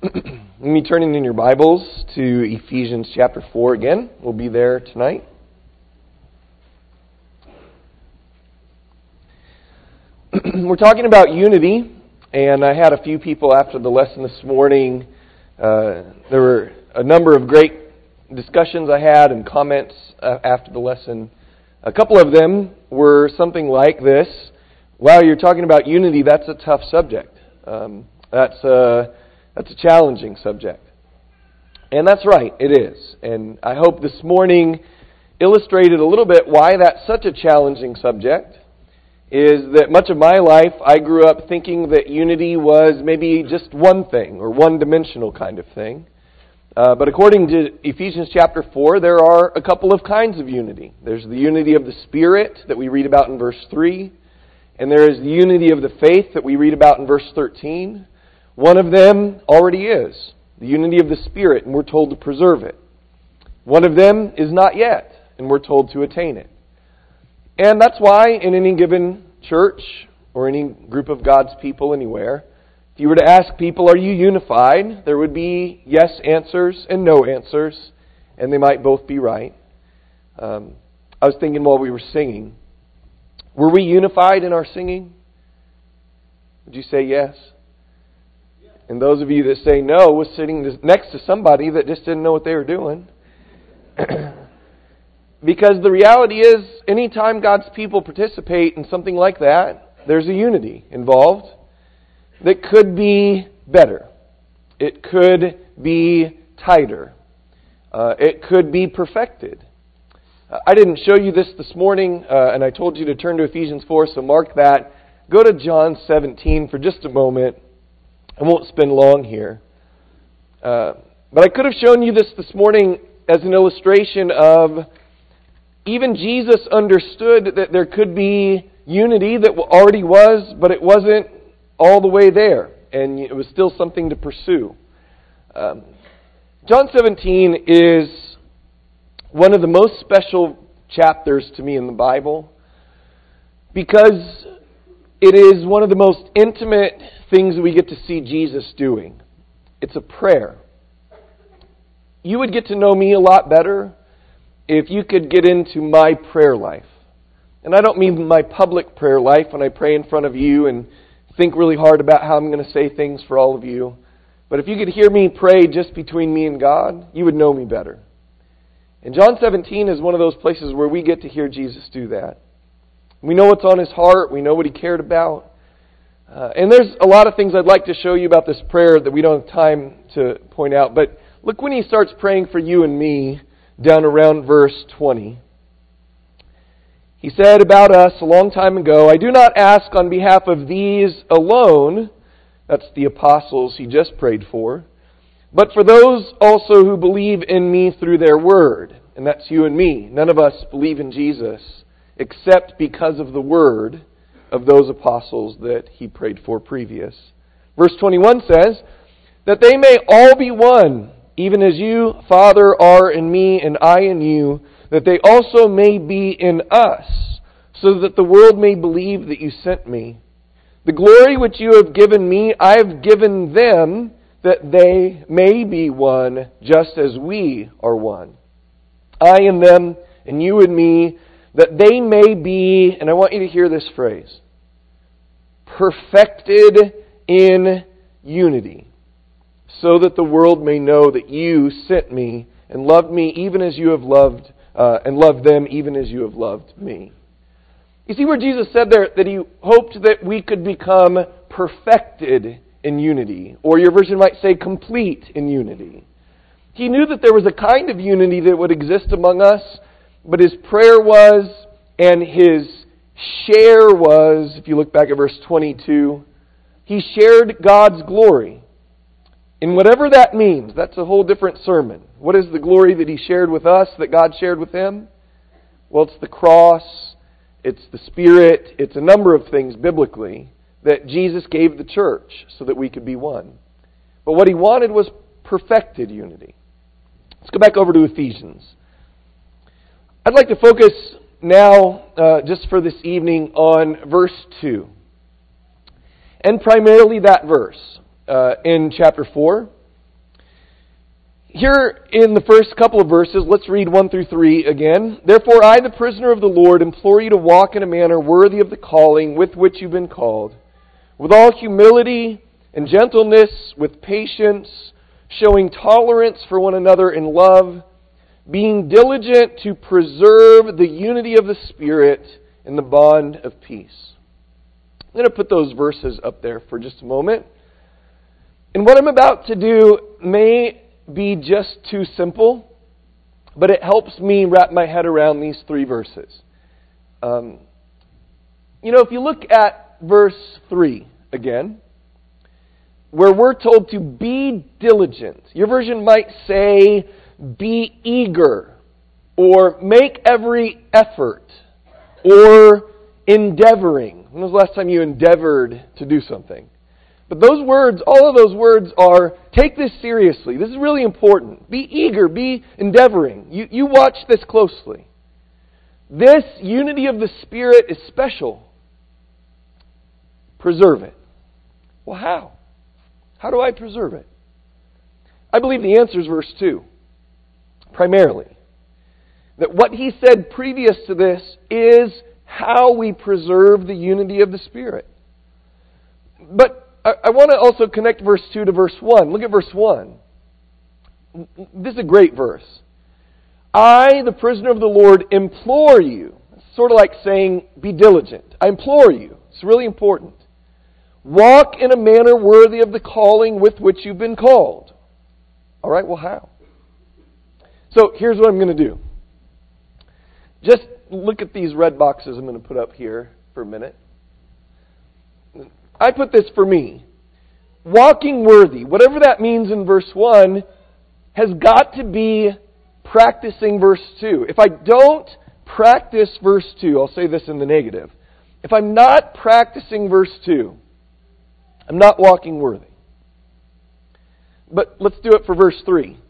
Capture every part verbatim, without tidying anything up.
Let me turn in your Bibles to Ephesians chapter four again. We'll be there tonight. We're talking about unity, and I had a few people after the lesson this morning. Uh, there were a number of great discussions I had and comments uh, after the lesson. A couple of them were something like this: "Wow, you're talking about unity. That's a tough subject. Um, that's a That's a challenging subject." And that's right, it is. And I hope this morning illustrated a little bit why that's such a challenging subject. Is that much of my life I grew up thinking that unity was maybe just one thing or one-dimensional kind of thing. Uh, but according to Ephesians chapter four, there are a couple of kinds of unity. There's the unity of the Spirit that we read about in verse three. And there is the unity of the faith that we read about in verse thirteen. One of them already is the unity of the Spirit, and we're told to preserve it. One of them is not yet, and we're told to attain it. And that's why in any given church or any group of God's people anywhere, if you were to ask people, are you unified? There would be yes answers and no answers, and they might both be right. Um, I was thinking while we were singing, were we unified in our singing? Would you say yes? And those of you that say no was sitting next to somebody that just didn't know what they were doing. Because the reality is, anytime God's people participate in something like that, there's a unity involved that could be better. It could be tighter. Uh, it could be perfected. Uh, I didn't show you this this morning, uh, and I told you to turn to Ephesians four, so mark that. Go to John seventeen for just a moment. I won't spend long here. Uh, but I could have shown you this this morning as an illustration of even Jesus understood that there could be unity that already was, but it wasn't all the way there. And it was still something to pursue. Um, John seventeen is one of the most special chapters to me in the Bible because it is one of the most intimate things we get to see Jesus doing. It's a prayer. You would get to know me a lot better if you could get into my prayer life. And I don't mean my public prayer life when I pray in front of you and think really hard about how I'm going to say things for all of you. But if you could hear me pray just between me and God, you would know me better. And John seventeen is one of those places where we get to hear Jesus do that. We know what's on His heart. We know what He cared about. Uh, and there's a lot of things I'd like to show you about this prayer that we don't have time to point out. But look when He starts praying for you and me down around verse twenty. He said about us a long time ago, "I do not ask on behalf of these alone," that's the apostles He just prayed for, "but for those also who believe in me through their word." And that's you and me. None of us believe in Jesus except because of the word of those apostles that He prayed for previous. Verse twenty-one says, "that they may all be one, even as you, Father, are in me and I in you, that they also may be in us, so that the world may believe that you sent me. The glory which you have given me, I have given them, that they may be one, just as we are one. I in them, and you in me, that they may be," and I want you to hear this phrase, "perfected in unity, so that the world may know that you sent me and loved me even as you have loved, uh, and loved them even as you have loved me." You see where Jesus said there that He hoped that we could become perfected in unity, or your version might say complete in unity. He knew that there was a kind of unity that would exist among us, but His prayer was, and His share was, if you look back at verse twenty-two, He shared God's glory. In whatever that means, that's a whole different sermon. What is the glory that He shared with us, that God shared with Him? Well, it's the cross, it's the Spirit, it's a number of things biblically that Jesus gave the church so that we could be one. But what He wanted was perfected unity. Let's go back over to Ephesians. I'd like to focus now, uh, just for this evening, on verse two. And primarily that verse uh, in chapter four. here in the first couple of verses, let's read one through three again. Therefore, I, the prisoner of the Lord, implore you to walk in a manner worthy of the calling with which you've been called, with all humility and gentleness, with patience, showing tolerance for one another in love, being diligent to preserve the unity of the Spirit in the bond of peace. I'm going to put those verses up there for just a moment. And what I'm about to do may be just too simple, but it helps me wrap my head around these three verses. Um, you know, if you look at verse three again, where we're told to be diligent. Your version might say, be eager, or make every effort, or endeavoring. When was the last time you endeavored to do something? But those words, all of those words are, take this seriously. This is really important. Be eager, be endeavoring. You, you watch this closely. This unity of the Spirit is special. Preserve it. Well, how? How do I preserve it? I believe the answer is verse two. Primarily. That what he said previous to this is how we preserve the unity of the Spirit. But I, I want to also connect verse two to verse one. Look at verse one. This is a great verse. I, the prisoner of the Lord, implore you. It's sort of like saying, be diligent. I implore you. It's really important. Walk in a manner worthy of the calling with which you've been called. All right, well, how? So here's what I'm going to do. Just look at these red boxes I'm going to put up here for a minute. I put this for me. Walking worthy, whatever that means in verse one, has got to be practicing verse two. If I don't practice verse two, I'll say this in the negative. If I'm not practicing verse two, I'm not walking worthy. But let's do it for verse three.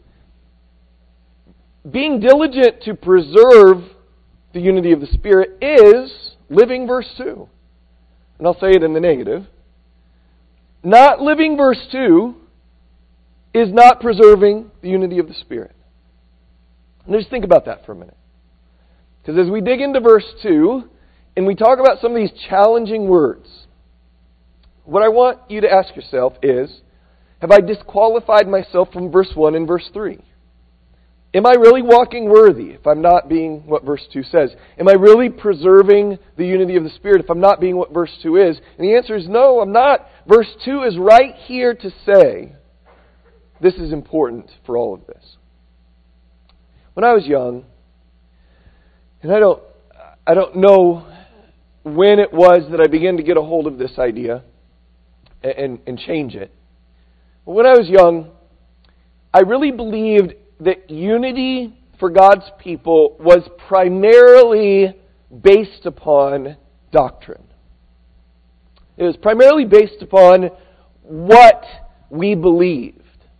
Being diligent to preserve the unity of the Spirit is living verse two. And I'll say it in the negative. Not living verse two is not preserving the unity of the Spirit. And just think about that for a minute. Because as we dig into verse two, and we talk about some of these challenging words, what I want you to ask yourself is, have I disqualified myself from verse one and verse three? Am I really walking worthy if I'm not being what verse two says? Am I really preserving the unity of the Spirit if I'm not being what verse two is? And the answer is no, I'm not. Verse two is right here to say, this is important for all of this. When I was young, and I don't, I don't know when it was that I began to get a hold of this idea and, and change it. But when I was young, I really believed that unity for God's people was primarily based upon doctrine. It was primarily based upon what we believed.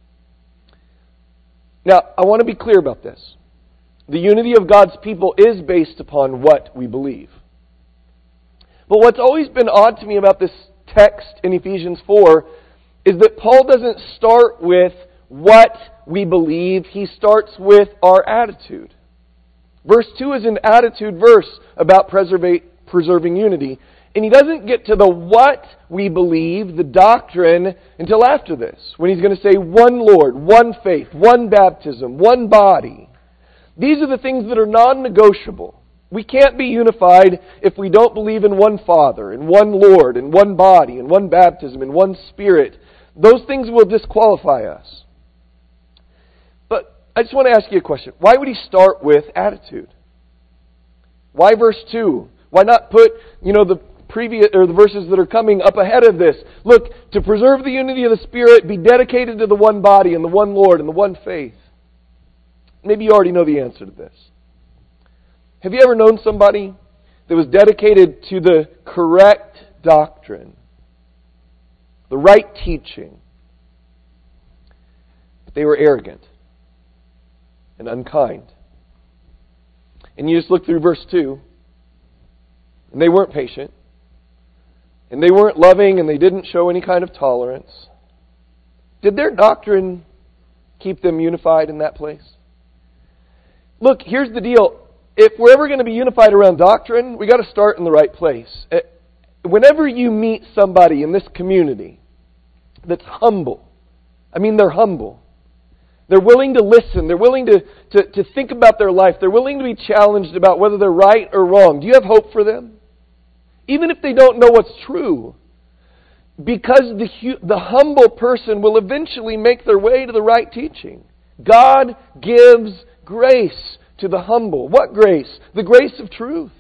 Now, I want to be clear about this. The unity of God's people is based upon what we believe. But what's always been odd to me about this text in Ephesians four is that Paul doesn't start with what we believe. He starts with our attitude. Verse two is an attitude verse about preserving unity. And he doesn't get to the what we believe, the doctrine, until after this. When he's going to say one Lord, one faith, one baptism, one body. These are the things that are non-negotiable. We can't be unified if we don't believe in one Father, in one Lord, in one body, in one baptism, in one Spirit. Those things will disqualify us. But I just want to ask you a question. Why would he start with attitude? Why verse two? Why not put, you know, the previous or the verses that are coming up ahead of this? Look, to preserve the unity of the Spirit, be dedicated to the one body and the one Lord and the one faith. Maybe you already know the answer to this. Have you ever known somebody that was dedicated to the correct doctrine, the right teaching, but they were arrogant and unkind? And you just look through verse two, and they weren't patient, and they weren't loving, and they didn't show any kind of tolerance. Did their doctrine keep them unified in that place? Look, here's the deal. If we're ever going to be unified around doctrine, we got to start in the right place. Whenever you meet somebody in this community that's humble, I mean they're humble. They're willing to listen. They're willing to, to, to think about their life. They're willing to be challenged about whether they're right or wrong. Do you have hope for them? Even if they don't know what's true. Because the, the humble person will eventually make their way to the right teaching. God gives grace to the humble. What grace? The grace of truth.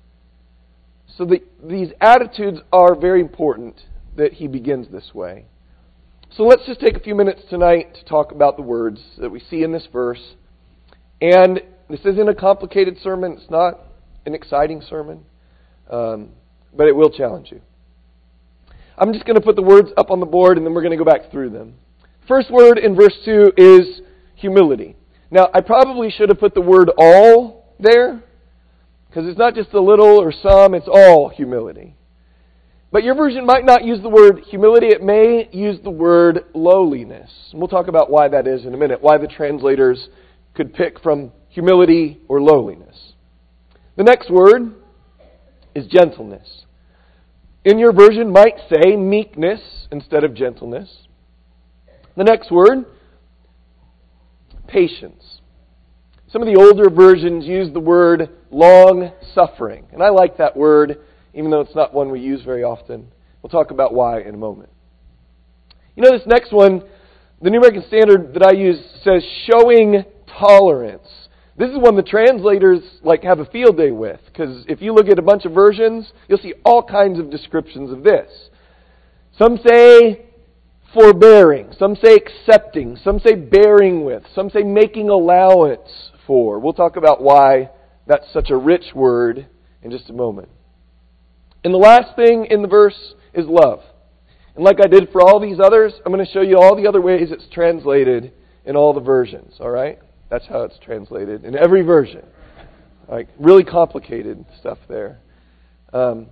So the, these attitudes are very important that he begins this way. So let's just take a few minutes tonight to talk about the words that we see in this verse. And this isn't a complicated sermon. It's not an exciting sermon. Um, but it will challenge you. I'm just going to put the words up on the board and then we're going to go back through them. First word in verse two is humility. Now, I probably should have put the word all there, because it's not just a little or some, it's all humility. But your version might not use the word humility, it may use the word lowliness. And we'll talk about why that is in a minute, why the translators could pick from humility or lowliness. The next word is gentleness. In your version might say meekness instead of gentleness. The next word, patience. Some of the older versions use the word long-suffering. And I like that word, even though it's not one we use very often. We'll talk about why in a moment. You know, this next one, the New American Standard that I use says showing tolerance. This is one the translators like have a field day with, because if you look at a bunch of versions, you'll see all kinds of descriptions of this. Some say forbearing, some say accepting, some say bearing with, some say making allowance for. We'll talk about why that's such a rich word in just a moment. And the last thing in the verse is love. And like I did for all these others, I'm going to show you all the other ways it's translated in all the versions, all right? That's how it's translated in every version. Like, really complicated stuff there. Um,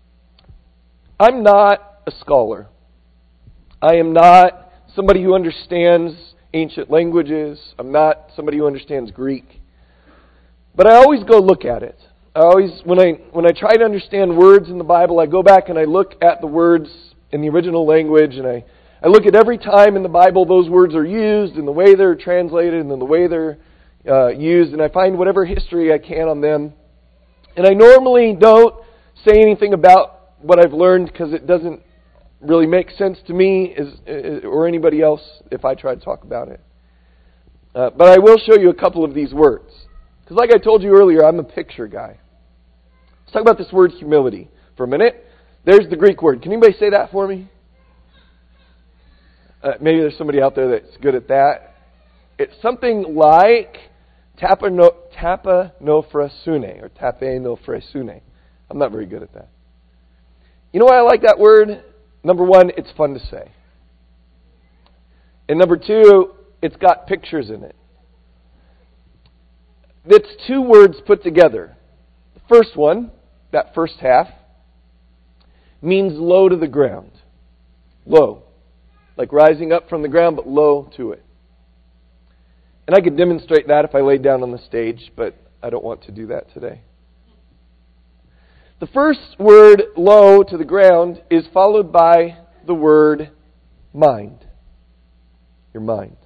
I'm not a scholar. I am not somebody who understands ancient languages. I'm not somebody who understands Greek. But I always go look at it. I always, when I when I try to understand words in the Bible, I go back and I look at the words in the original language, and I, I look at every time in the Bible those words are used, and the way they're translated, and then the way they're uh, used, and I find whatever history I can on them. And I normally don't say anything about what I've learned because it doesn't really make sense to me as, or anybody else if I try to talk about it. Uh, but I will show you a couple of these words. Because like I told you earlier, I'm a picture guy. Let's talk about this word humility for a minute. There's the Greek word. Can anybody say that for me? Uh, maybe there's somebody out there that's good at that. It's something like tapano, tapanophrasune or tapenophrasune. I'm not very good at that. You know why I like that word? Number one, it's fun to say. And number two, it's got pictures in it. It's two words put together. The first one, that first half, means low to the ground. Low. Like rising up from the ground, but low to it. And I could demonstrate that if I laid down on the stage, but I don't want to do that today. The first word, low to the ground, is followed by the word mind. Your mind.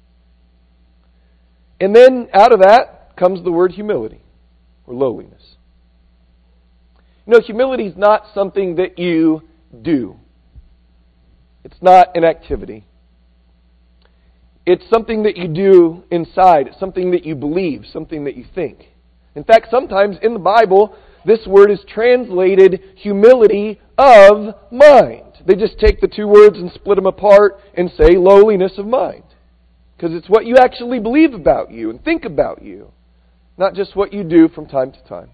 And then out of that comes the word humility, or lowliness. You know, humility is not something that you do. It's not an activity. It's something that you do inside. It's something that you believe, something that you think. In fact, sometimes in the Bible, this word is translated humility of mind. They just take the two words and split them apart and say lowliness of mind. Because it's what you actually believe about you and think about you, not just what you do from time to time.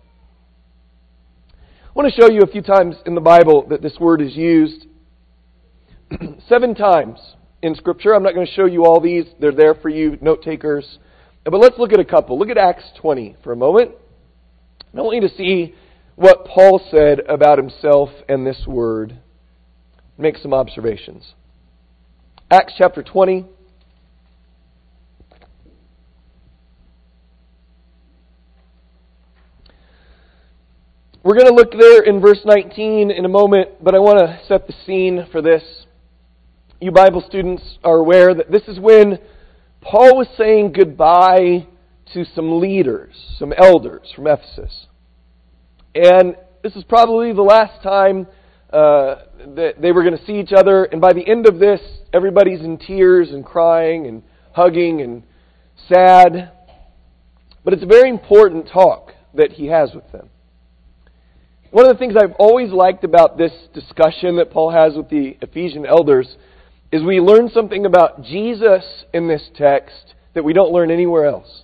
I want to show you a few times in the Bible that this word is used. Seven times in Scripture. I'm not going to show you all these. They're there for you, note takers. But let's look at a couple. Look at Acts twenty for a moment. I want you to see what Paul said about himself and this word. Make some observations. Acts chapter twenty. We're going to look there in verse nineteen in a moment, but I want to set the scene for this. You Bible students are aware that this is when Paul was saying goodbye to some leaders, some elders from Ephesus. And this is probably the last time uh, that they were going to see each other. And by the end of this, everybody's in tears and crying and hugging and sad. But it's a very important talk that he has with them. One of the things I've always liked about this discussion that Paul has with the Ephesian elders is we learn something about Jesus in this text that we don't learn anywhere else.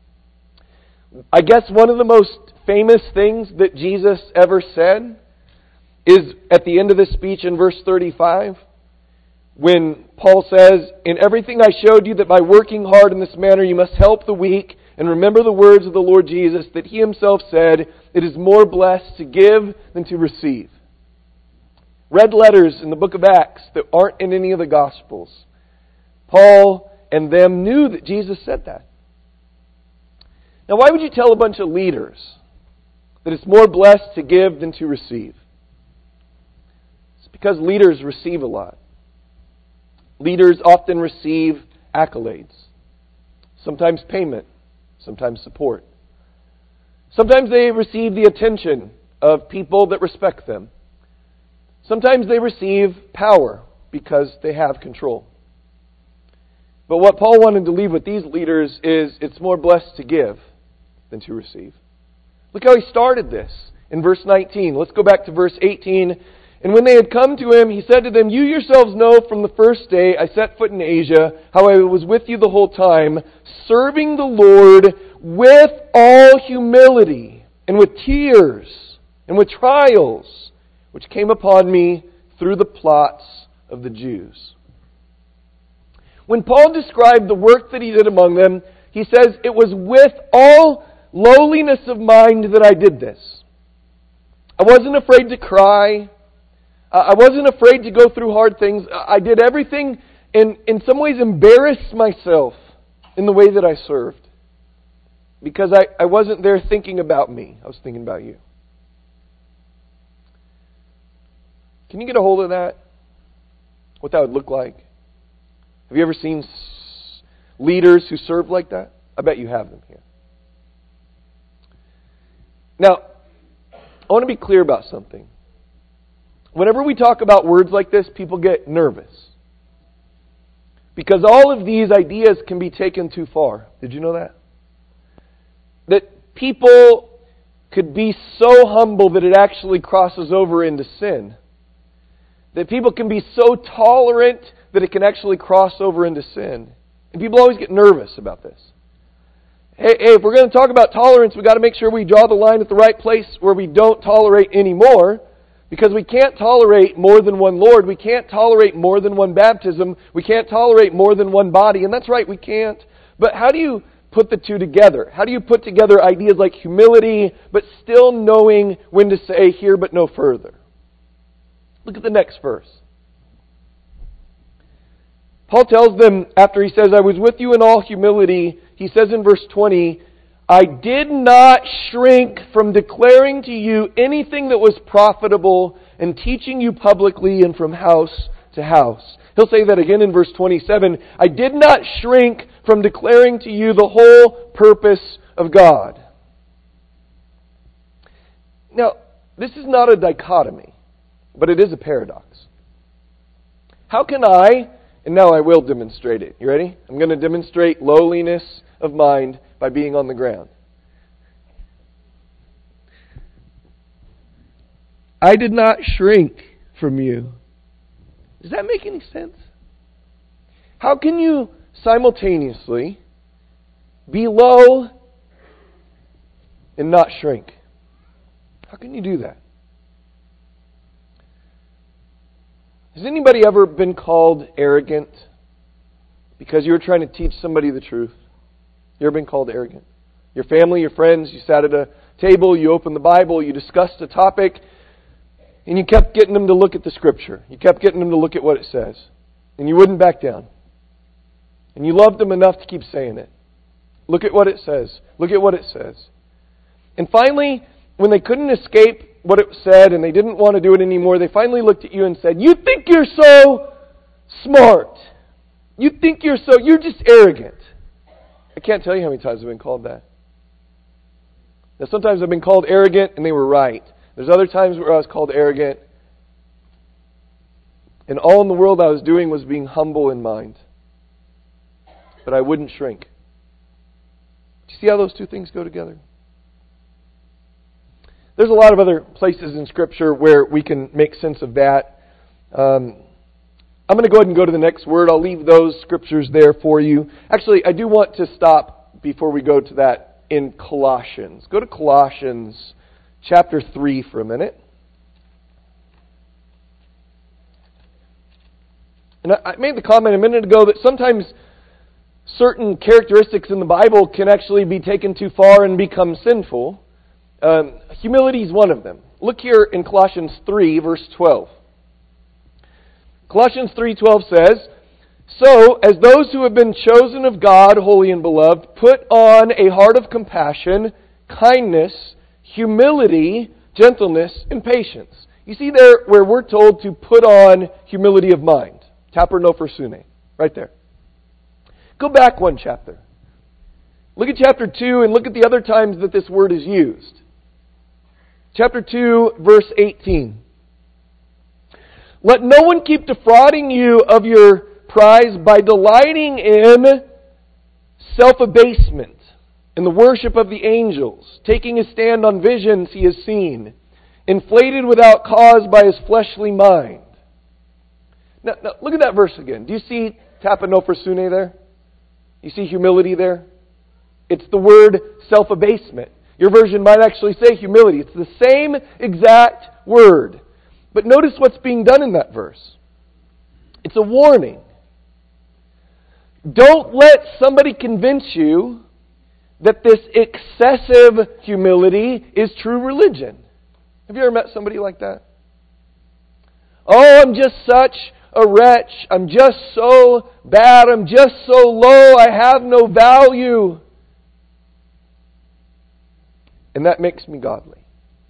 I guess one of the most famous things that Jesus ever said is at the end of this speech in verse thirty-five, when Paul says, "In everything I showed you that by working hard in this manner you must help the weak, and remember the words of the Lord Jesus, that He Himself said, 'It is more blessed to give than to receive.'" Red letters in the book of Acts that aren't in any of the Gospels. Paul and them knew that Jesus said that. Now, why would you tell a bunch of leaders that it's more blessed to give than to receive? It's because leaders receive a lot. Leaders often receive accolades, sometimes payment, sometimes support. Sometimes they receive the attention of people that respect them. Sometimes they receive power because they have control. But what Paul wanted to leave with these leaders is it's more blessed to give than to receive. Look how he started this in verse nineteen. Let's go back to verse eighteen. "And when they had come to him, he said to them, 'You yourselves know from the first day I set foot in Asia, how I was with you the whole time, serving the Lord with all humility and with tears and with trials, which came upon me through the plots of the Jews.'" When Paul described the work that he did among them, he says, "It was with all lowliness of mind that I did this." I wasn't afraid to cry. I wasn't afraid to go through hard things. I did everything and in some ways embarrassed myself in the way that I served. Because I, I wasn't there thinking about me. I was thinking about you. Can you get a hold of that? What that would look like? Have you ever seen s- leaders who serve like that? I bet you have them here. Now, I want to be clear about something. Whenever we talk about words like this, people get nervous. Because all of these ideas can be taken too far. Did you know that? That people could be so humble that it actually crosses over into sin. That people can be so tolerant that it can actually cross over into sin. And people always get nervous about this. Hey, hey if we're going to talk about tolerance, we've got to make sure we draw the line at the right place where we don't tolerate anymore. Because we can't tolerate more than one Lord. We can't tolerate more than one baptism. We can't tolerate more than one body. And that's right, we can't. But how do you put the two together? How do you put together ideas like humility, but still knowing when to say here but no further? Look at the next verse. Paul tells them, after he says, "I was with you in all humility," he says in verse twenty, "I did not shrink from declaring to you anything that was profitable and teaching you publicly and from house to house." He'll say that again in verse twenty-seven. "I did not shrink from declaring to you the whole purpose of God." Now, this is not a dichotomy, but it is a paradox. How can I, and now I will demonstrate it. You ready? I'm going to demonstrate lowliness of mind by being on the ground. I did not shrink from you. Does that make any sense? How can you simultaneously be low and not shrink? How can you do that? Has anybody ever been called arrogant because you were trying to teach somebody the truth? You ever been called arrogant? Your family, your friends, you sat at a table, you opened the Bible, you discussed a topic, and you kept getting them to look at the Scripture. You kept getting them to look at what it says. And you wouldn't back down. And you loved them enough to keep saying it. Look at what it says. Look at what it says. And finally, when they couldn't escape what it said and they didn't want to do it anymore, they finally looked at you and said, "You think you're so smart. You think you're so, you're just arrogant." I can't tell you how many times I've been called that. Now, sometimes I've been called arrogant and they were right. There's other times where I was called arrogant and all in the world I was doing was being humble in mind. But I wouldn't shrink. Do you see how those two things go together? There's a lot of other places in Scripture where we can make sense of that. Um, I'm going to go ahead and go to the next word. I'll leave those scriptures there for you. Actually, I do want to stop before we go to that in Colossians. Go to Colossians chapter three for a minute. And I made the comment a minute ago that sometimes certain characteristics in the Bible can actually be taken too far and become sinful. Um, humility is one of them. Look here in Colossians three, verse twelve. Colossians three twelve says, "So, as those who have been chosen of God, holy and beloved, put on a heart of compassion, kindness, humility, gentleness, and patience." You see there where we're told to put on humility of mind. Tapernophersune. Right there. Go back one chapter. Look at chapter two and look at the other times that this word is used. Chapter two, verse eighteen. "Let no one keep defrauding you of your prize by delighting in self-abasement, in the worship of the angels, taking his stand on visions he has seen, inflated without cause by his fleshly mind." Now, now look at that verse again. Do you see tapernophersune there? You see humility there? It's the word self-abasement. Your version might actually say humility. It's the same exact word. But notice what's being done in that verse. It's a warning. Don't let somebody convince you that this excessive humility is true religion. Have you ever met somebody like that? "Oh, I'm just such a wretch. I'm just so bad. I'm just so low. I have no value. And that makes me godly."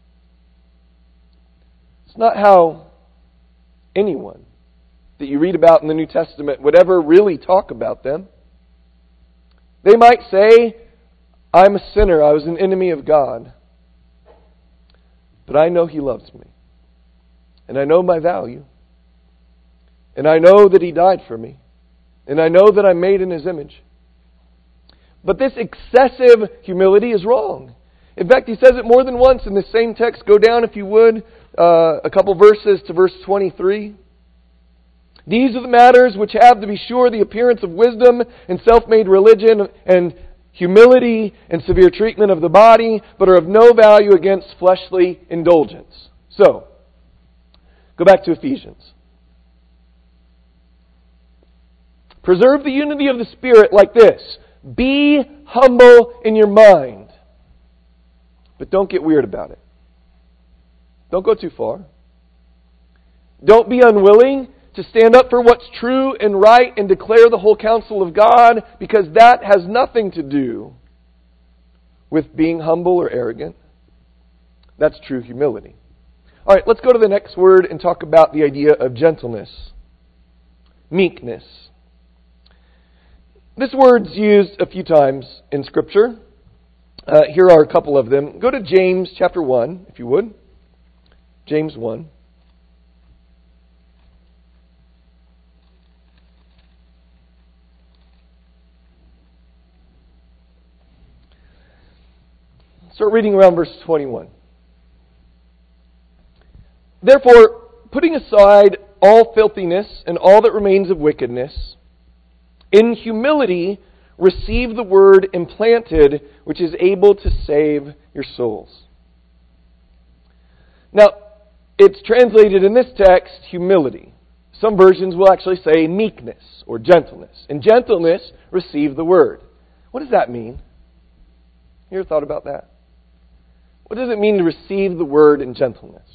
It's not how anyone that you read about in the New Testament would ever really talk about them. They might say, "I'm a sinner. I was an enemy of God. But I know He loves me. And I know my value. And I know that He died for me. And I know that I'm made in His image." But this excessive humility is wrong. In fact, he says it more than once in the same text. Go down, if you would, uh, a couple verses to verse twenty-three. "These are the matters which have, to be sure, the appearance of wisdom and self-made religion and humility and severe treatment of the body, but are of no value against fleshly indulgence." So, go back to Ephesians. "Preserve the unity of the Spirit like this. Be humble in your mind. But don't get weird about it. Don't go too far. Don't be unwilling to stand up for what's true and right and declare the whole counsel of God, because that has nothing to do with being humble or arrogant. That's true humility." All right, let's go to the next word and talk about the idea of gentleness. Meekness. This word's used a few times in Scripture. Uh, here are a couple of them. Go to James chapter one, if you would. James one. Start reading around verse twenty-one. "Therefore, putting aside all filthiness and all that remains of wickedness, in humility receive the word implanted, which is able to save your souls." Now, it's translated in this text, humility. Some versions will actually say meekness or gentleness. In gentleness, receive the word. What does that mean? You ever thought about that? What does it mean to receive the word in gentleness?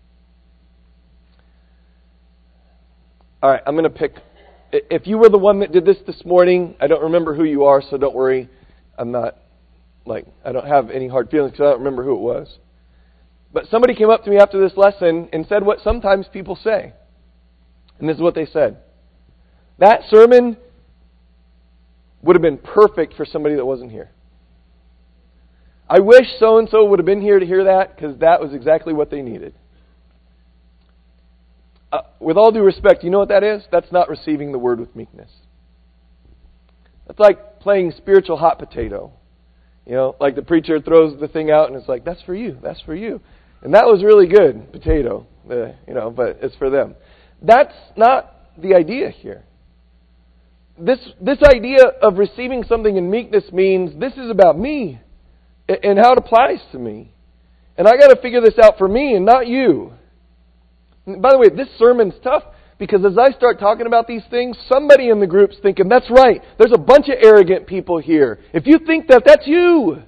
All right, I'm going to pick. If you were the one that did this this morning, I don't remember who you are, so don't worry. I'm not, like, I don't have any hard feelings because I don't remember who it was. But somebody came up to me after this lesson and said what sometimes people say. And this is what they said. That sermon would have been perfect for somebody that wasn't here. I wish so-and-so would have been here to hear that, because that was exactly what they needed. Uh, with all due respect, you know what that is? That's not receiving the word with meekness. That's like playing spiritual hot potato. You know, like the preacher throws the thing out and it's like, that's for you, that's for you. And that was really good, potato, uh, you know, but it's for them. That's not the idea here. This this idea of receiving something in meekness means this is about me and how it applies to me. And I got to figure this out for me and not you. And by the way, this sermon's tough because as I start talking about these things, somebody in the group's thinking, that's right, there's a bunch of arrogant people here. If you think that, that's you.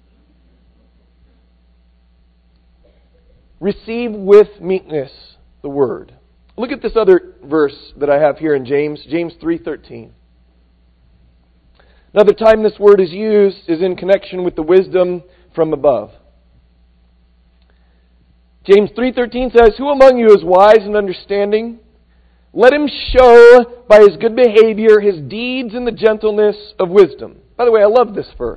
Receive with meekness the word. Look at this other verse that I have here in James, James three thirteen. Another time this word is used is in connection with the wisdom from above. James three thirteen says, "Who among you is wise and understanding? Let him show by his good behavior his deeds in the gentleness of wisdom." By the way, I love this verse.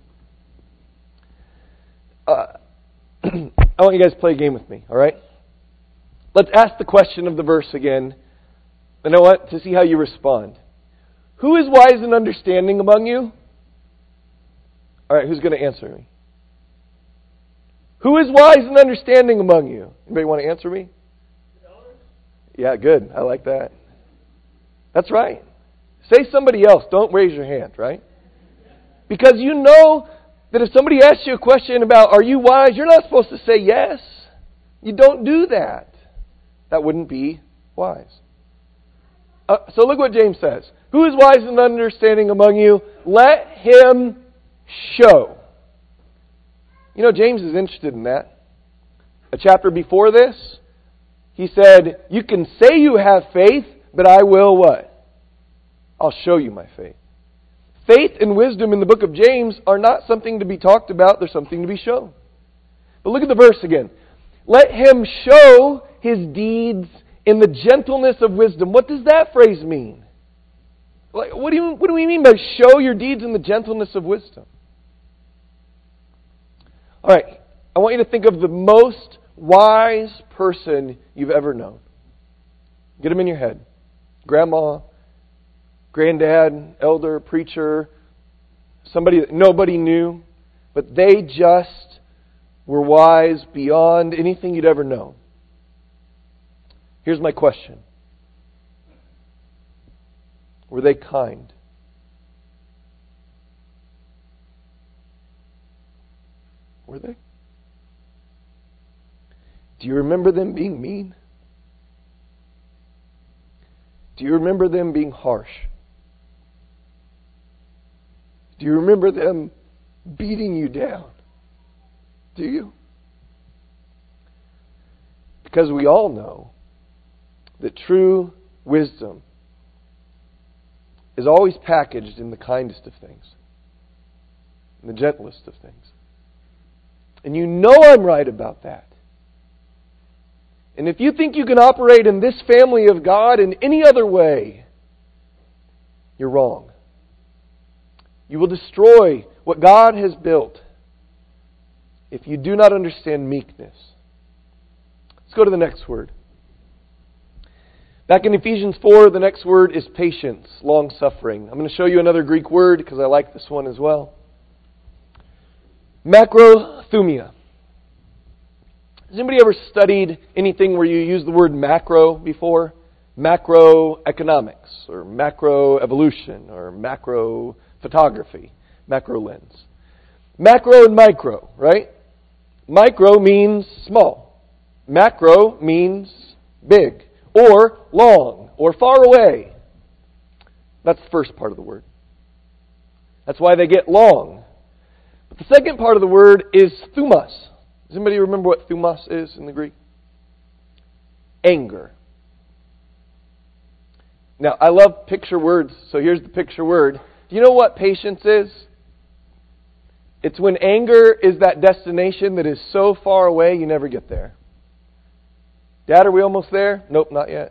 Uh, I want you guys to play a game with me, all right? Let's ask the question of the verse again. You know what? To see how you respond. Who is wise and understanding among you? All right, who's going to answer me? Who is wise and understanding among you? Anybody want to answer me? Yeah, good. I like that. That's right. Say somebody else. Don't raise your hand, right? Because you know that if somebody asks you a question about, are you wise? You're not supposed to say yes. You don't do that. That wouldn't be wise. Uh, so look what James says. Who is wise and understanding among you? Let him show. You know, James is interested in that. A chapter before this, he said, you can say you have faith, but I will what? I'll show you my faith. Faith and wisdom in the book of James are not something to be talked about, they're something to be shown. But look at the verse again. Let him show his deeds in the gentleness of wisdom. What does that phrase mean? Like, what do you what do we mean by show your deeds in the gentleness of wisdom? All right, I want you to think of the most wise person you've ever known. Get them in your head. Grandma, granddad, elder, preacher, somebody that nobody knew, but they just were wise beyond anything you'd ever known. Here's my question. Were they kind? Were they? Do you remember them being mean? Do you remember them being harsh? Do you remember them beating you down? Do you? Because we all know that true wisdom is always packaged in the kindest of things, in the gentlest of things. And you know I'm right about that. And if you think you can operate in this family of God in any other way, you're wrong. You will destroy what God has built if you do not understand meekness. Let's go to the next word. Back in Ephesians four, the next word is patience, long-suffering. I'm going to show you another Greek word because I like this one as well. Macrothumia. Has anybody ever studied anything where you use the word macro before? Macroeconomics, or macroevolution, or macro photography, macro lens. Macro and micro, right? Micro means small. Macro means big, or long, or far away. That's the first part of the word. That's why they get long. But the second part of the word is thumos. Does anybody remember what thumos is in the Greek? Anger. Now, I love picture words, so here's the picture word. Do you know what patience is? It's when anger is that destination that is so far away you never get there. Dad, are we almost there? Nope, not yet.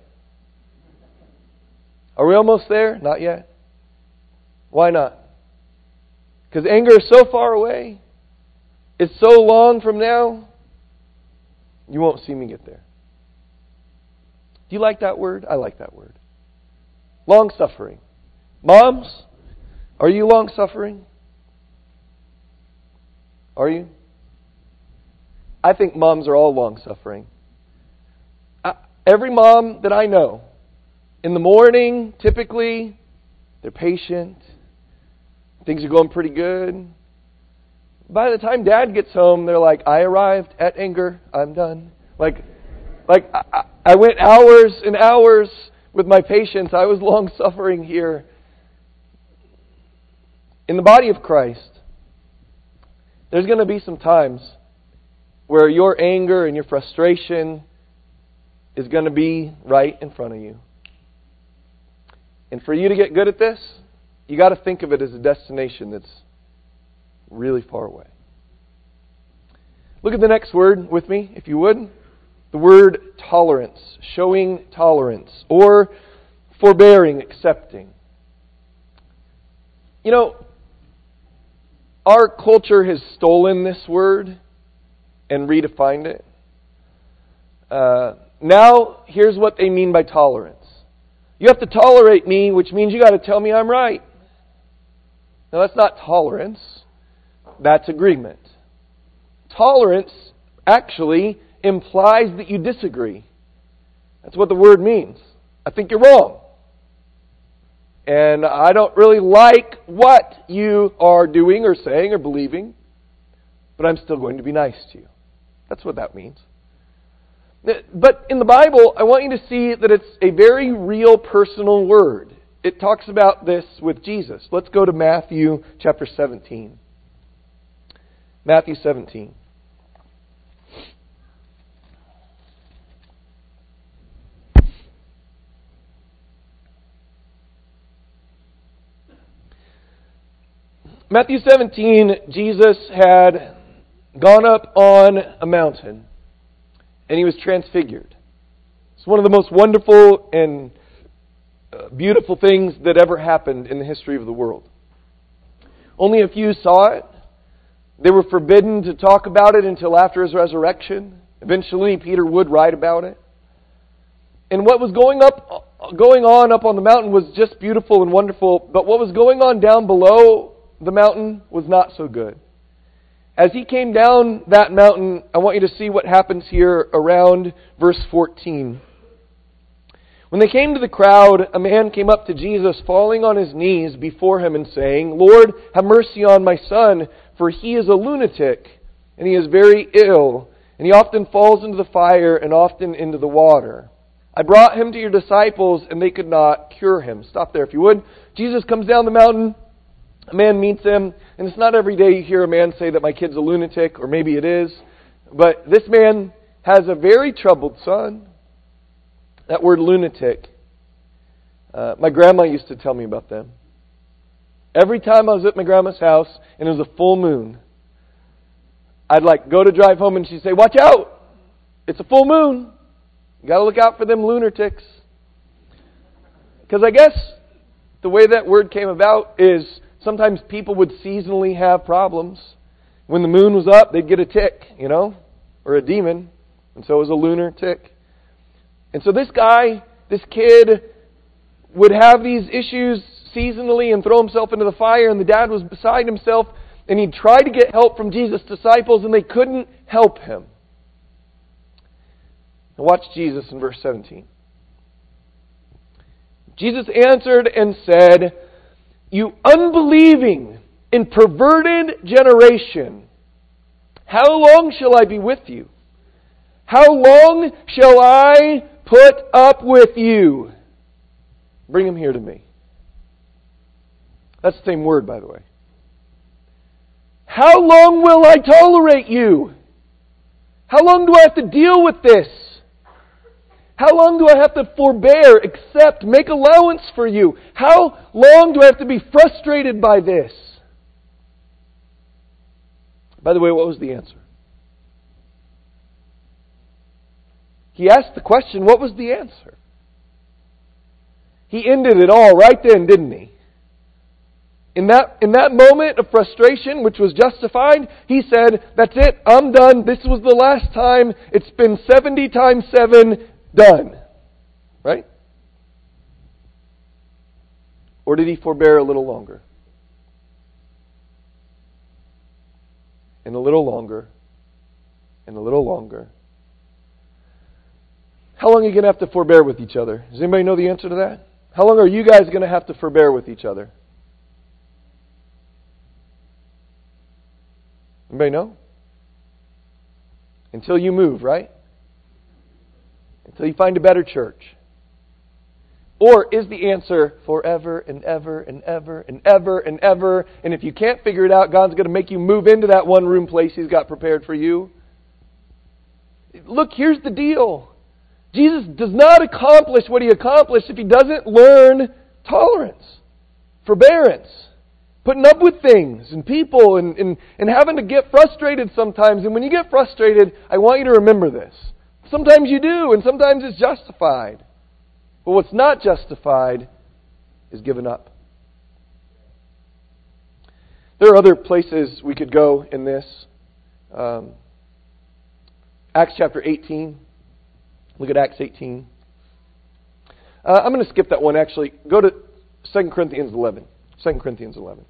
Are we almost there? Not yet. Why not? Because anger is so far away. It's so long from now. You won't see me get there. Do you like that word? I like that word. Long-suffering. Moms, are you long-suffering? Are you? I think moms are all long-suffering. I, every mom that I know, in the morning, typically, they're patient. Things are going pretty good. By the time Dad gets home, they're like, I arrived at anger. I'm done. Like, like I, I went hours and hours with my patience. I was long-suffering here. In the body of Christ, there's going to be some times where your anger and your frustration is going to be right in front of you. And for you to get good at this, you got to think of it as a destination that's really far away. Look at the next word with me, if you would. The word tolerance, showing tolerance, or forbearing, accepting. You know, our culture has stolen this word and redefined it. Uh, now, here's what they mean by tolerance. You have to tolerate me, which means you got to tell me I'm right. Now, that's not tolerance. That's agreement. Tolerance actually implies that you disagree. That's what the word means. I think you're wrong. And I don't really like what you are doing or saying or believing, but I'm still going to be nice to you. That's what that means. But in the Bible, I want you to see that it's a very real personal word. It talks about this with Jesus. Let's go to Matthew chapter seventeen. Matthew seventeen. Matthew seventeen, Jesus had gone up on a mountain and He was transfigured. It's one of the most wonderful and uh, beautiful things that ever happened in the history of the world. Only a few saw it. They were forbidden to talk about it until after His resurrection. Eventually, Peter would write about it. And what was going up, going on up on the mountain was just beautiful and wonderful. But what was going on down below the mountain was not so good. As He came down that mountain, I want you to see what happens here around verse fourteen. When they came to the crowd, a man came up to Jesus, falling on his knees before Him and saying, Lord, have mercy on my son, for he is a lunatic, and he is very ill, and he often falls into the fire and often into the water. I brought him to your disciples, and they could not cure him. Stop there if you would. Jesus comes down the mountain. A man meets him, and it's not every day you hear a man say that my kid's a lunatic, or maybe it is. But this man has a very troubled son. That word lunatic, uh, my grandma used to tell me about them. Every time I was at my grandma's house, and it was a full moon, I'd like go to drive home, and she'd say, watch out! It's a full moon. You got to look out for them lunatics. Because I guess the way that word came about is sometimes people would seasonally have problems. When the moon was up, they'd get a tick, you know, or a demon. And so it was a lunar tick. And so this guy, this kid, would have these issues seasonally and throw himself into the fire. And the dad was beside himself. And he tried to get help from Jesus' disciples, and they couldn't help him. Now watch Jesus in verse seventeen. Jesus answered and said, you unbelieving and perverted generation, how long shall I be with you? How long shall I put up with you? Bring him here to me. That's the same word, by the way. How long will I tolerate you? How long do I have to deal with this? How long do I have to forbear, accept, make allowance for you? How long do I have to be frustrated by this? By the way, what was the answer? He asked the question, what was the answer? He ended it all right then, didn't he? In that, in that moment of frustration, which was justified, he said, that's it, I'm done, this was the last time, it's been seventy times seven, done. Right? Or did he forbear a little longer? And a little longer. And a little longer. How long are you going to have to forbear with each other? Does anybody know the answer to that? How long are you guys going to have to forbear with each other? Anybody know? Until you move, right? Until you find a better church. Or is the answer forever and ever and ever and ever and ever? And if you can't figure it out, God's going to make you move into that one room place He's got prepared for you. Look, here's the deal. Jesus does not accomplish what He accomplished if He doesn't learn tolerance, forbearance, putting up with things and people and, and, and having to get frustrated sometimes. And when you get frustrated, I want you to remember this. Sometimes you do, and sometimes it's justified. But what's not justified is given up. There are other places we could go in this. Um, Acts chapter eighteen. Look at Acts eighteen. Uh, I'm going to skip that one, actually. Go to Second Corinthians eleven. Second Corinthians eleven.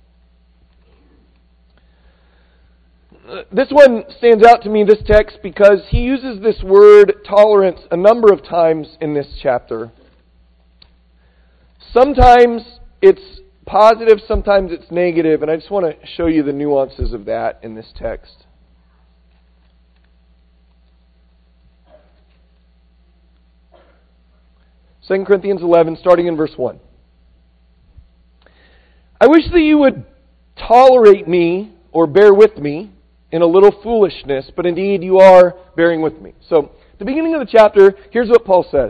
Uh, this one stands out to me, this text, because he uses this word tolerance a number of times in this chapter. Sometimes it's positive, sometimes it's negative, and I just want to show you the nuances of that in this text. Second Corinthians eleven, starting in verse one. I wish that you would tolerate me, or bear with me, in a little foolishness, but indeed you are bearing with me. So, at the beginning of the chapter, here's what Paul says.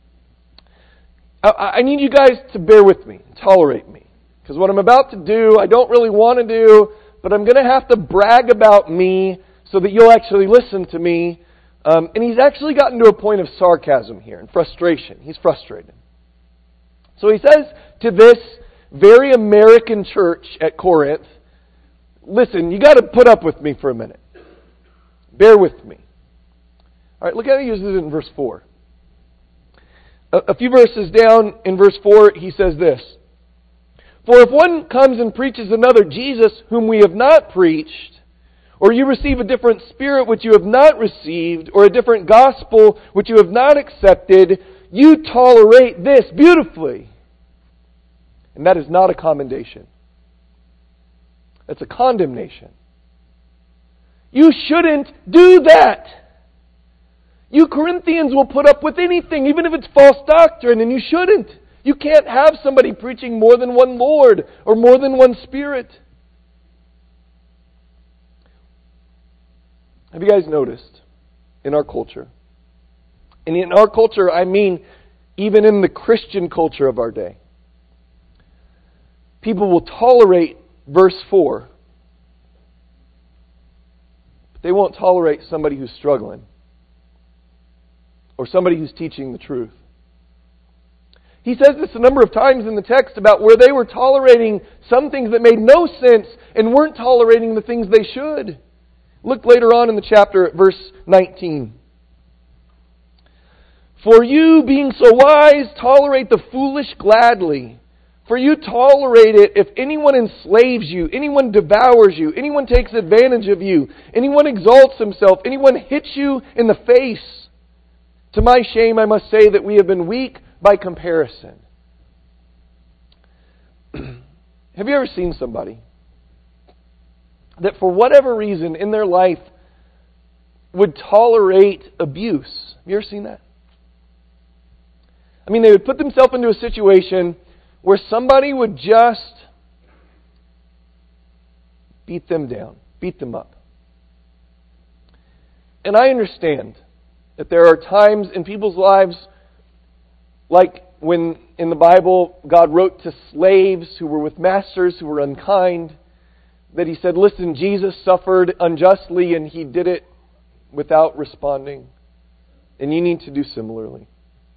I need you guys to bear with me, tolerate me. Because what I'm about to do, I don't really want to do, but I'm going to have to brag about me so that you'll actually listen to me. Um, and he's actually gotten to a point of sarcasm here and frustration. He's frustrated. So he says to this very American church at Corinth, listen, you got to put up with me for a minute. Bear with me. All right, look how he uses it in verse four. A few verses down in verse four, he says this. For if one comes and preaches another Jesus whom we have not preached, or you receive a different spirit which you have not received, or a different gospel which you have not accepted, you tolerate this beautifully. And that is not a commendation. That's a condemnation. You shouldn't do that. You Corinthians will put up with anything, even if it's false doctrine, and you shouldn't. You can't have somebody preaching more than one Lord or more than one Spirit. Have you guys noticed in our culture? And in our culture, I mean even in the Christian culture of our day. People will tolerate verse four, but they won't tolerate somebody who's struggling. Or somebody who's teaching the truth. He says this a number of times in the text about where they were tolerating some things that made no sense and weren't tolerating the things they should. Look later on in the chapter at verse nineteen. For you, being so wise, tolerate the foolish gladly. For you tolerate it if anyone enslaves you, anyone devours you, anyone takes advantage of you, anyone exalts himself, anyone hits you in the face. To my shame, I must say that we have been weak by comparison. Have you ever seen somebody that for whatever reason in their life would tolerate abuse? Have you ever seen that? I mean, they would put themselves into a situation where somebody would just beat them down, beat them up. And I understand that there are times in people's lives, like when in the Bible God wrote to slaves who were with masters who were unkind, that he said, listen, Jesus suffered unjustly and he did it without responding. And you need to do similarly.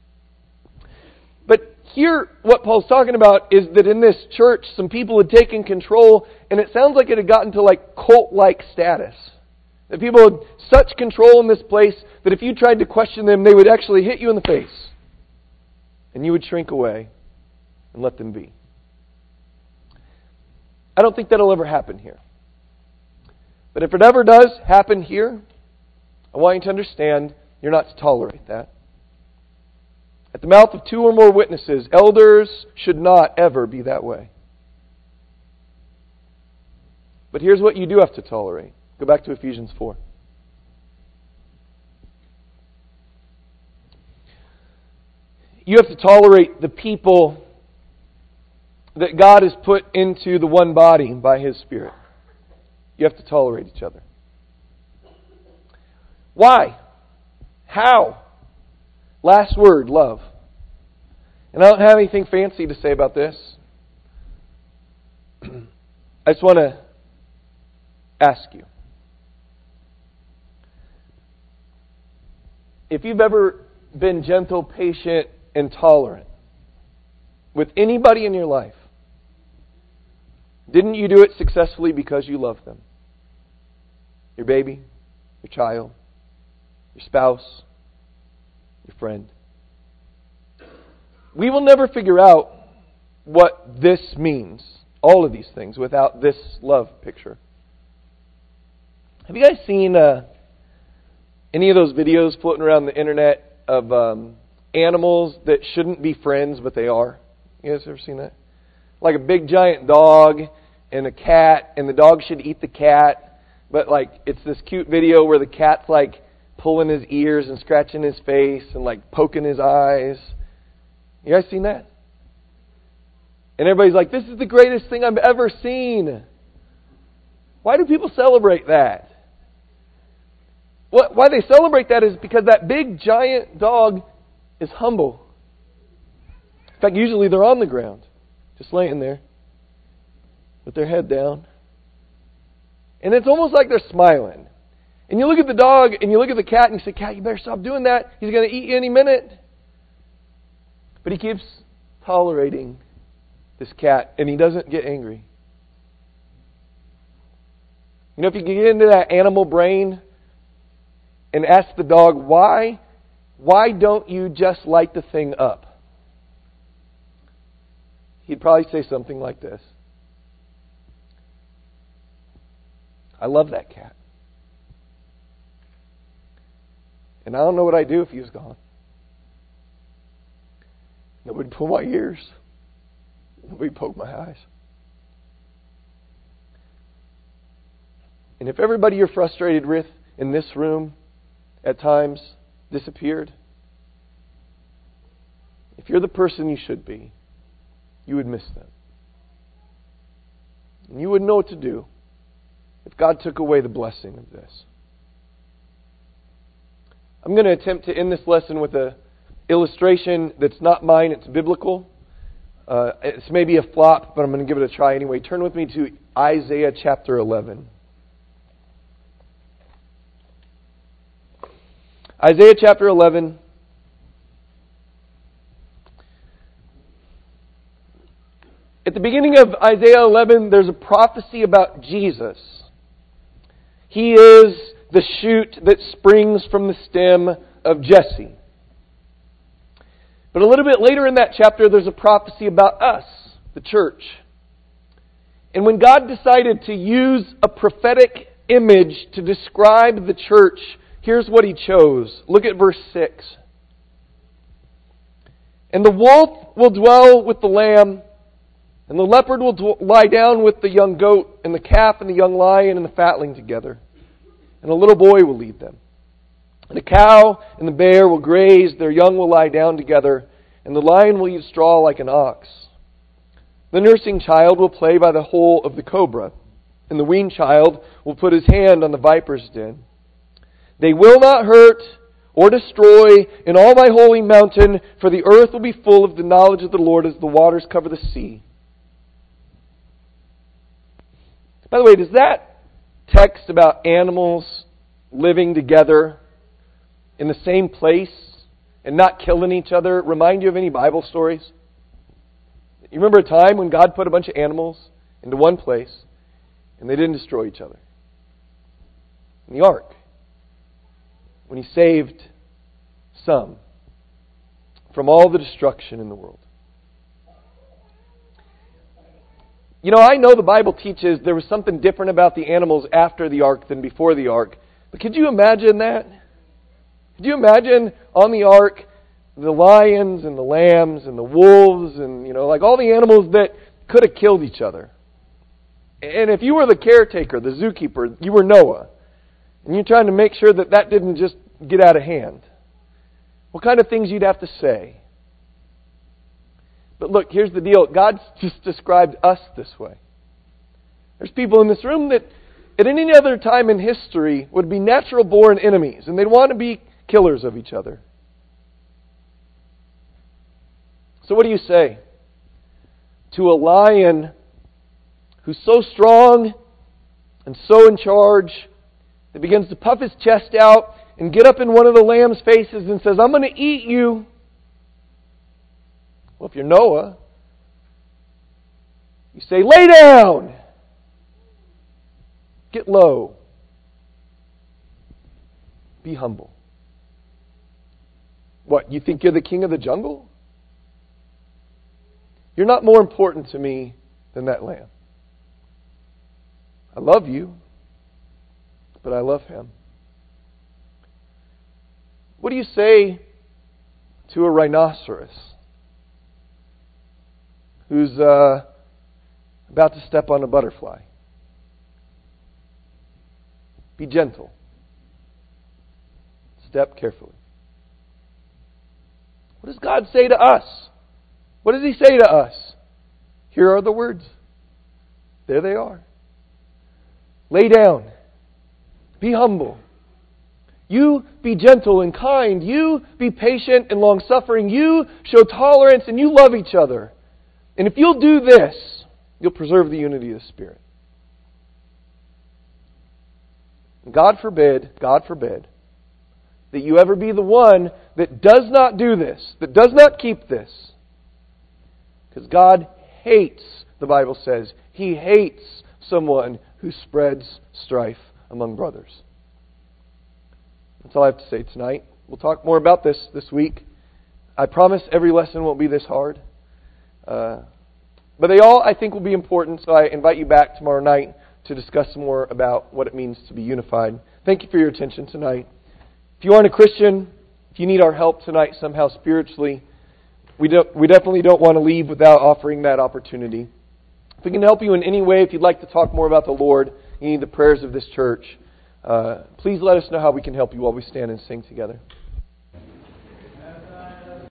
But here, what Paul's talking about is that in this church, some people had taken control, and it sounds like it had gotten to like cult-like status. That people had such control in this place that if you tried to question them, they would actually hit you in the face. And you would shrink away and let them be. I don't think that'll ever happen here. But if it ever does happen here, I want you to understand you're not to tolerate that. At the mouth of two or more witnesses, elders should not ever be that way. But here's what you do have to tolerate. Go back to Ephesians four. You have to tolerate the people that God has put into the one body by His Spirit. You have to tolerate each other. Why? How? Last word, love. And I don't have anything fancy to say about this. I just want to ask you. If you've ever been gentle, patient, and tolerant with anybody in your life, didn't you do it successfully because you love them? Your baby, your child, your spouse, your friend. We will never figure out what this means, all of these things, without this love picture. Have you guys seen uh, any of those videos floating around the internet of um, animals that shouldn't be friends, but they are? You guys ever seen that? Like a big giant dog and a cat, and the dog should eat the cat, but like it's this cute video where the cat's like pulling his ears and scratching his face and like poking his eyes. You guys seen that? And everybody's like, this is the greatest thing I've ever seen. Why do people celebrate that? What, why they celebrate that is because that big giant dog is humble. In fact, usually they're on the ground, just laying there with their head down. And it's almost like they're smiling. And you look at the dog and you look at the cat and you say, cat, you better stop doing that. He's going to eat you any minute. But he keeps tolerating this cat and he doesn't get angry. You know, if you get into that animal brain and ask the dog, why, why don't you just light the thing up? He'd probably say something like this. I love that cat. And I don't know what I'd do if he was gone. Nobody'd pull my ears. Nobody'd poke my eyes. And if everybody you're frustrated with in this room at times disappeared, if you're the person you should be, you would miss them. And you wouldn't know what to do if God took away the blessing of this. I'm going to attempt to end this lesson with an illustration that's not mine, it's biblical. Uh, it's maybe a flop, but I'm going to give it a try anyway. Turn with me to Isaiah chapter eleven. Isaiah chapter eleven. At the beginning of Isaiah eleven, there's a prophecy about Jesus. He is the shoot that springs from the stem of Jesse. But a little bit later in that chapter, there's a prophecy about us, the church. And when God decided to use a prophetic image to describe the church, here's what He chose. Look at verse six. And the wolf will dwell with the lamb, and the leopard will dw- lie down with the young goat, and the calf and the young lion and the fatling together. And a little boy will lead them. And the cow and the bear will graze, their young will lie down together, and the lion will eat straw like an ox. The nursing child will play by the hole of the cobra, and the weaned child will put his hand on the viper's den. They will not hurt or destroy in all my holy mountain, for the earth will be full of the knowledge of the Lord as the waters cover the sea. By the way, does that text about animals living together in the same place and not killing each other remind you of any Bible stories? You remember a time when God put a bunch of animals into one place and they didn't destroy each other? In the ark, when He saved some from all the destruction in the world. You know, I know the Bible teaches there was something different about the animals after the ark than before the ark. But could you imagine that? Could you imagine on the ark the lions and the lambs and the wolves and, you know, like all the animals that could have killed each other? And if you were the caretaker, the zookeeper, you were Noah, and you're trying to make sure that that didn't just get out of hand, what kind of things you'd have to say? But look, here's the deal. God's just described us this way. There's people in this room that at any other time in history would be natural-born enemies, and they'd want to be killers of each other. So what do you say to a lion who's so strong and so in charge that begins to puff his chest out and get up in one of the lamb's faces and says, "I'm going to eat you"? Well, if you're Noah, you say, "Lay down! Get low. Be humble." What, you think you're the king of the jungle? You're not more important to me than that lamb. I love you, but I love him. What do you say to a rhinoceros who's uh, about to step on a butterfly? Be gentle. Step carefully. What does God say to us? What does He say to us? Here are the words. There they are. Lay down. Be humble. You be gentle and kind. You be patient and long-suffering. You show tolerance and you love each other. And if you'll do this, you'll preserve the unity of the Spirit. God forbid, God forbid, that you ever be the one that does not do this, that does not keep this. Because God hates, the Bible says, He hates someone who spreads strife among brothers. That's all I have to say tonight. We'll talk more about this this week. I promise every lesson won't be this hard. Uh, but they all, I think, will be important, so I invite you back tomorrow night to discuss more about what it means to be unified. Thank you for your attention tonight. If you aren't a Christian, if you need our help tonight somehow spiritually, we don't, we definitely don't want to leave without offering that opportunity. If we can help you in any way, if you'd like to talk more about the Lord, you need the prayers of this church, uh, please let us know how we can help you while we stand and sing together.